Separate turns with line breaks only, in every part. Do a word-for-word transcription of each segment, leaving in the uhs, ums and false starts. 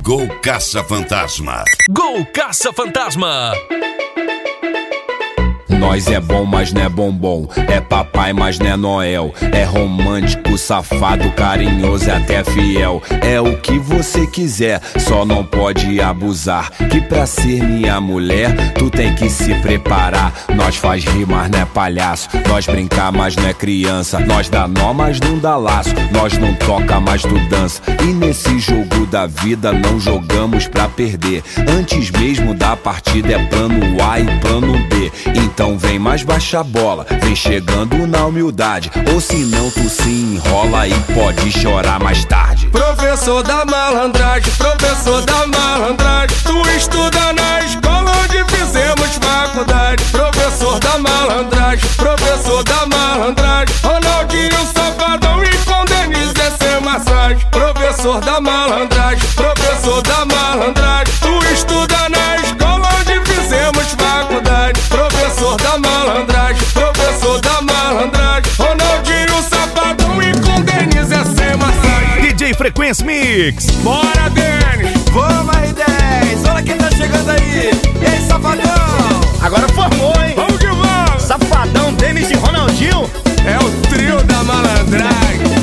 Gol Caça-Fantasma.
Gol Caça-Fantasma.
Nós é bom, mas não é bombom. É papai, mas não é Noel. É romântico, safado, carinhoso e até fiel. É o que você quiser, só não pode abusar. Que pra ser minha mulher, tu tem que se preparar. Nós faz rir, mas não é palhaço. Nós brincar, mas não é criança. Nós dá nó, mas não dá laço. Nós não toca, mas tu dança. E nesse jogo da vida não jogamos pra perder. Antes mesmo da partida é plano A e plano B. Então vem mais baixa a bola, vem chegando na humildade. Ou senão tu se enrola e pode chorar mais tarde.
Professor da malandragem, professor da malandragem, tu estuda na escola onde fizemos faculdade. Professor da malandragem, professor da malandragem, Ronaldinho Safadão e com Denise essa massagem. Professor da malandragem, professor da malandragem, tu estuda na escola onde fizemos faculdade. Professor da malandragem, professor da malandragem, Ronaldinho Safadão e com Denise essa massagem.
D J Frequência Mix.
Bora, Denis!
Vamos aí, dez! Olha quem tá chegando aí! E aí, Safadão?
Agora formou, hein?
Vamos que vamos!
Safadão, Denis e Ronaldinho.
É o trio da malandragem.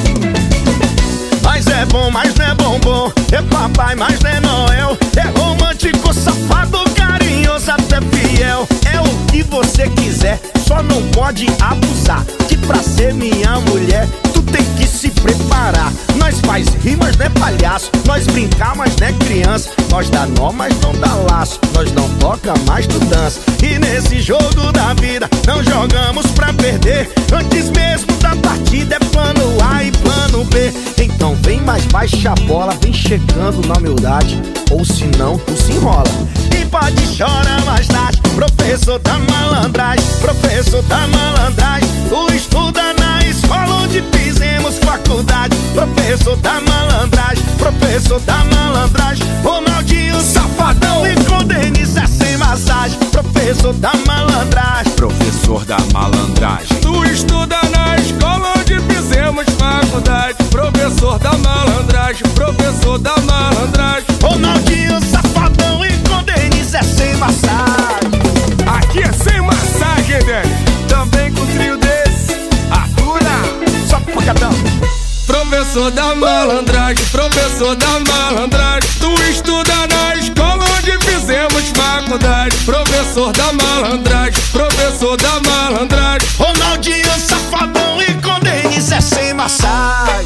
Mas é bom, mas não é bombom. É papai, mas não é Noel. É romântico, safado, carinhoso, até fiel. É o que você quiser, só não pode abusar. Que pra ser minha mulher, tu tem que se preparar. Nós faz rir, mas não é palhaço. Nós brincar, mas não é criança. Nós dá nó, mas não dá laço. Nós não toca, mas tu dança. E nesse jogo da vida, não jogamos pra perder. Antes mesmo da partida é plano A e plano B. Então vem mais baixa a bola, vem chegando na humildade. Ou senão tu se enrola e pode chorar mais tarde. Professor da malandragem, professor da malandragem, tu estuda na escola onde fizemos faculdade. Professor da malandragem, professor da malandragem, Ronaldinho Safadão e com Denise é sem massagem. Professor da malandragem,
professor da malandragem,
tu estuda na escola onde fizemos faculdade. Professor da malandragem, professor da malandragem,
Ronaldinho Safadão e com Denise é sem massagem.
Aqui é sem massagem, Denis. Também com trio desse, atura.
Só pacadão.
Professor da malandragem, professor da malandragem, tu estuda na escola onde fizemos faculdade. Professor da malandragem, professor da malandragem,
Ronaldinho Safadão e com Denise é sem massagem.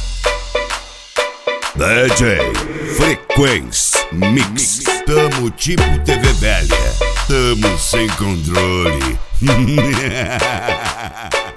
D J Frequência Mix. Tamo tipo T V velha. Tamo sem controle.